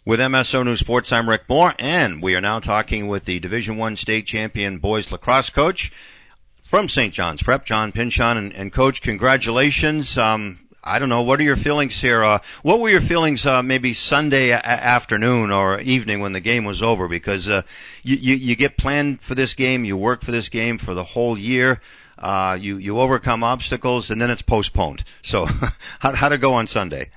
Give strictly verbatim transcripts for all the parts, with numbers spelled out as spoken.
With M S O News Sports, I'm Rick Moore, and we are now talking with the Division One state champion boys lacrosse coach from Saint John's Prep, John Pinchon. And, and Coach, congratulations. Um, I don't know, what are your feelings here? Uh, what were your feelings uh, maybe Sunday a- afternoon or evening when the game was over? Because uh, you, you, you get planned for this game, you work for this game for the whole year, uh, you, you overcome obstacles, and then it's postponed. So how, how'd it go on Sunday?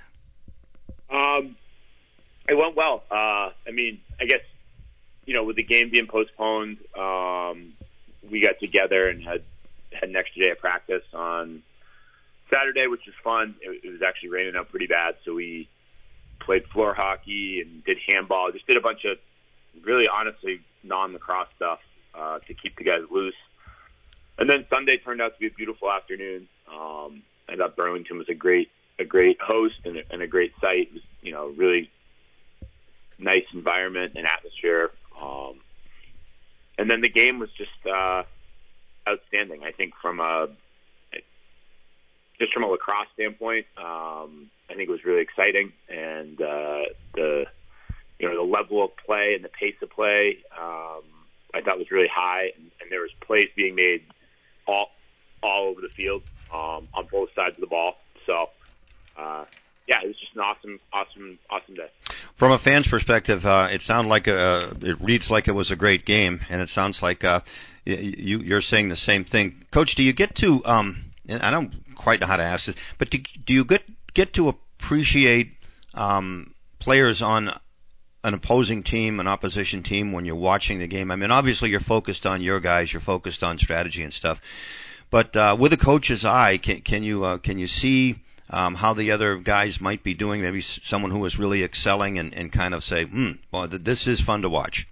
Um. It went well. Uh, I mean, I guess, you know, with the game being postponed, um, we got together and had, had an extra day of practice on Saturday, which was fun. It, it was actually raining out pretty bad, so we played floor hockey and did handball. Just did a bunch of really, honestly, non-lacrosse stuff uh, to keep the guys loose. And then Sunday turned out to be a beautiful afternoon. Um, I thought Burlington was a great a great host and a, and a great site. It was, you know, really nice environment and atmosphere. Um, and then the game was just uh, outstanding. I think from a just from a lacrosse standpoint, um, I think it was really exciting, and uh, the you know the level of play and the pace of play um, I thought was really high, and, and there was plays being made all all over the field um, on both sides of the ball. So. Uh, Yeah, it was just an awesome, awesome, awesome day. From a fan's perspective, uh, it sounded like a, it reads like it was a great game, and it sounds like uh, you, you're saying the same thing. Coach, do you get to, um, and I don't quite know how to ask this, but do, do you get get to appreciate um, players on an opposing team, an opposition team, when you're watching the game? I mean, obviously you're focused on your guys, you're focused on strategy and stuff, but uh, with a coach's eye, can, can you uh, can you see Um, how the other guys might be doing, maybe someone who is really excelling, and, and kind of say, hmm, well, th- this is fun to watch?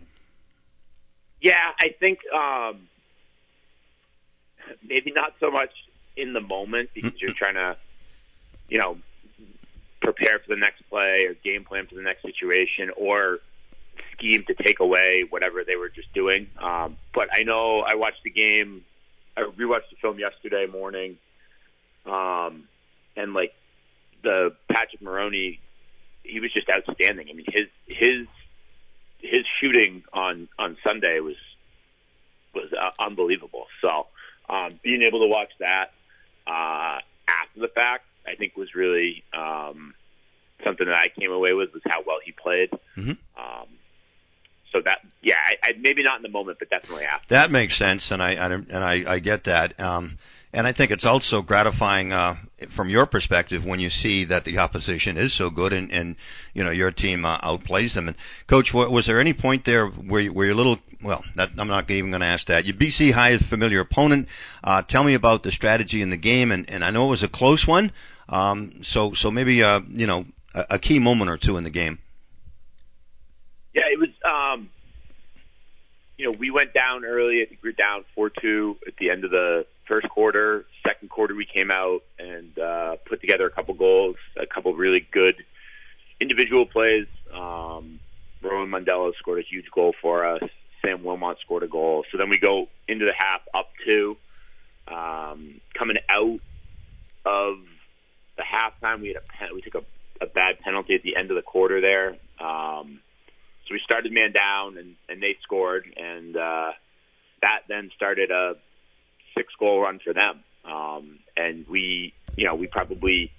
Yeah, I think um, maybe not so much in the moment because you're trying to, you know, prepare for the next play or game plan for the next situation or scheme to take away whatever they were just doing. Um, but I know I watched the game, I rewatched the film yesterday morning, um, and like the Patrick Maroney, he was just outstanding. I mean, his his his shooting on on Sunday was was uh, unbelievable. So um, being able to watch that uh, after the fact, I think was really um, something that I came away with was how well he played. Mm-hmm. Um, so that, yeah, I, I, maybe not in the moment, but definitely after. That makes sense, and I, I and I, I get that. Um, And I think it's also gratifying uh, from your perspective when you see that the opposition is so good and, and you know, your team uh, outplays them. And Coach, was there any point there where, you, where you're a little, well, that, I'm not even going to ask that. You B C High is a familiar opponent. Uh, tell me about the strategy in the game, and, and I know it was a close one. Um, so so maybe uh, you know a, a key moment or two in the game. Yeah, it was. Um, you know, we went down early. I think we were down four two at the end of the first quarter. Second quarter, we came out and uh, put together a couple goals, a couple really good individual plays. Um, Rowan Mandela scored a huge goal for us. Sam Wilmot scored a goal. So then we go into the half up two. Um, coming out of the halftime, we had a pen- we took a, a bad penalty at the end of the quarter there. Um, so we started man down, and, and they scored, and uh, that then started a six-goal run for them. Um, and we, you know, we probably,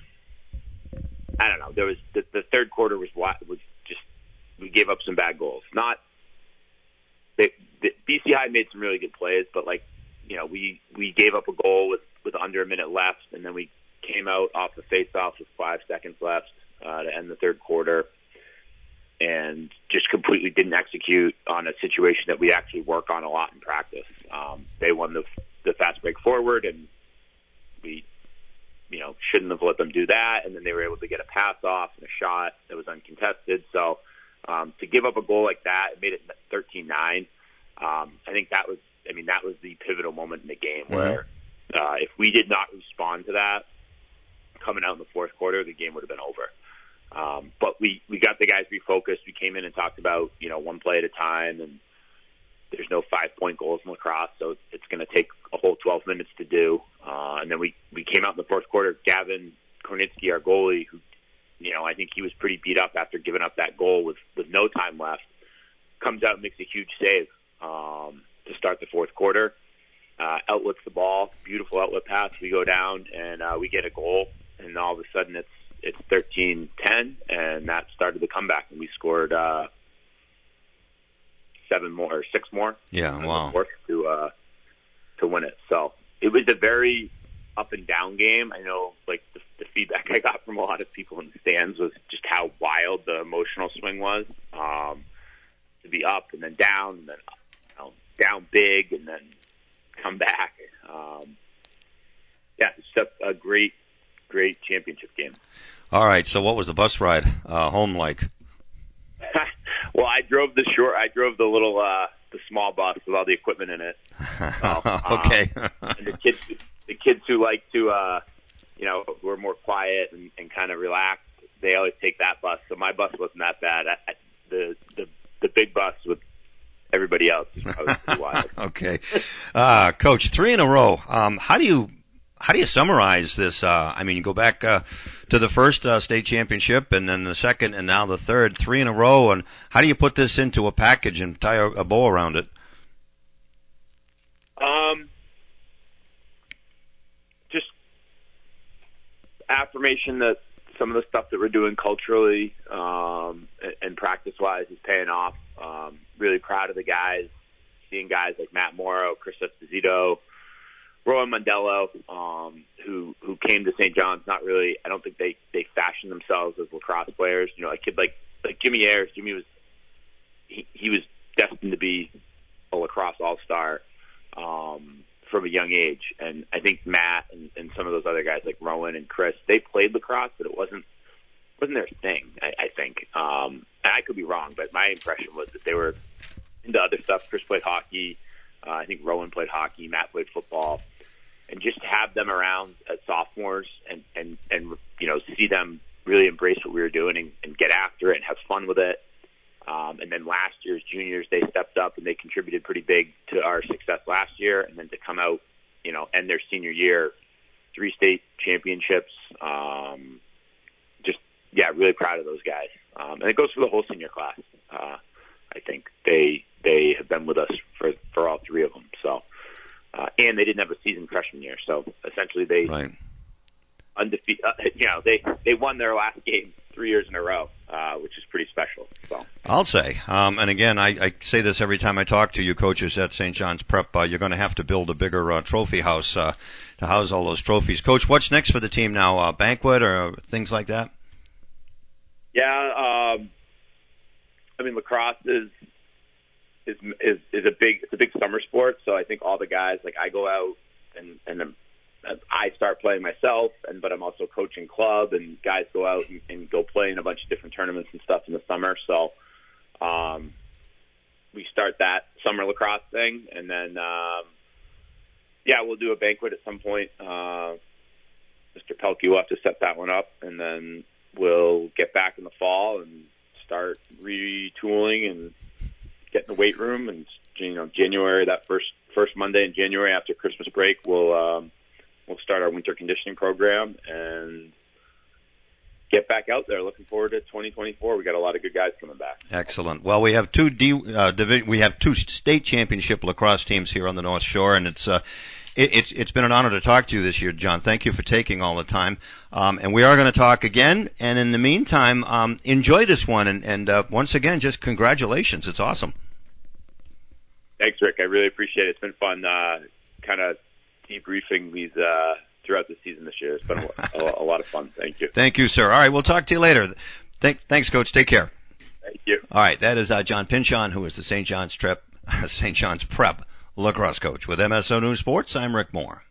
I don't know, there was, the, the third quarter was was just, we gave up some bad goals. Not, they, the, B C High made some really good plays, but like, you know, we, we gave up a goal with, with under a minute left, and then we came out off the face-off with five seconds left uh, to end the third quarter, and just completely didn't execute on a situation that we actually work on a lot in practice. Um, they won the the fast break forward, and we, you know, shouldn't have let them do that. And then they were able to get a pass off and a shot that was uncontested. So um, to give up a goal like that, it made it thirteen nine. Um, I think that was, I mean, that was the pivotal moment in the game where uh, if we did not respond to that coming out in the fourth quarter, the game would have been over. Um, but we, we got the guys refocused. We came in and talked about, you know, one play at a time, and there's no five-point goals in lacrosse, so it's going to take a whole twelve minutes to do. Uh, and then we, we came out in the fourth quarter. Gavin Kornitsky, our goalie, who, you know, I think he was pretty beat up after giving up that goal with makes a huge save um, to start the fourth quarter. Uh, outlets the ball, beautiful outlet pass. We go down and uh, we get a goal, and all of a sudden it's it's thirteen ten, and that started the comeback, and we scored uh, seven more or six more. Yeah, wow. To uh, to win it. So it was a very up and down game. I know, like the, the feedback I got from a lot of people in the stands was just how wild the emotional swing was. Um, to be up and then down, and then you know, down big, and then come back. Um, yeah, it's just a great, great championship game. All right. So, what was the bus ride uh, home like? Well, I drove the short. I drove the little, uh, the small bus with all the equipment in it. So, okay. Um, and the kids, the kids who like to, uh, you know, who are more quiet and, and kind of relaxed, they always take that bus. So my bus wasn't that bad. I, I, the the the big bus with everybody else is probably pretty wild. Okay, uh, Coach, three in a row. Um, how do you how do you summarize this? Uh, I mean, you go back uh, to the first uh, state championship, and then the second, and now the third, three in a row. And how do you put this into a package and tie a, a bow around it? Um, just affirmation that some of the stuff that we're doing culturally um, and, and practice-wise is paying off. Um, really proud of the guys, seeing guys like Matt Morrow, Chris Esposito, Rowan Mondello, um, who who came to Saint John's. Not really, I don't think they they fashioned themselves as lacrosse players. You know, a kid like like Jimmy Ayers. Jimmy was he, he was destined to be a lacrosse all-star um, from a young age, and I think Matt and, and some of those other guys like Rowan and Chris, they played lacrosse, but it wasn't wasn't their thing. I, I think, um, and I could be wrong, but my impression was that they were into other stuff. Chris played hockey. Uh, I think Rowan played hockey. Matt played football. And just to have them around as sophomores and, and, and you know, see them really embrace what we were doing and, and get after it and have fun with it. Um, and then last year's juniors, they stepped up and they contributed pretty big to our success last year. And then to come out, you know, end their senior year, three state championships. Um, just, yeah, really proud of those guys. Um, and it goes for the whole senior class. Uh, I think they, they have been with us for, for all three of them. So, Uh, and they didn't have a season freshman year, so essentially they right. undefeated. Uh, you know, they they won their last game three years in a row, uh, which is pretty special. So I'll say, um, and again, I, I say this every time I talk to you coaches at Saint John's Prep. Uh, you're going to have to build a bigger uh, trophy house uh, to house all those trophies. Coach, what's next for the team now? Uh, banquet or things like that? Yeah, um, I mean lacrosse is. Is, is is a big it's a big summer sport, so I think all the guys like I go out and and um, I start playing myself, and but I'm also coaching club, and guys go out and, and go play in a bunch of different tournaments and stuff in the summer. So um, we start that summer lacrosse thing, and then um, yeah, we'll do a banquet at some point. Uh, Mister Pelkey will have to set that one up, and then we'll get back in the fall and start retooling and get in the weight room, and you know, January, that first first Monday in January after Christmas break, we'll um, we'll start our winter conditioning program and get back out there. Looking forward to twenty twenty-four. We got a lot of good guys coming back. Excellent. Well, we have two D, uh, divi- we have two state championship lacrosse teams here on the North Shore, and it's uh, it, it's it's been an honor to talk to you this year, John. Thank you for taking all the time. Um, and we are going to talk again. And in the meantime, um, enjoy this one. And, and uh, once again, just congratulations. It's awesome. Thanks, Rick. I really appreciate it. It's been fun, uh, kind of debriefing these uh, throughout the season this year. It's been a, a, a lot of fun. Thank you. Thank you, sir. All right, we'll talk to you later. Thank, thanks, Coach. Take care. Thank you. All right, that is uh, John Pinchon, who is the Saint John's Prep, Saint John's Prep lacrosse coach with M S O News Sports. I'm Rick Moore.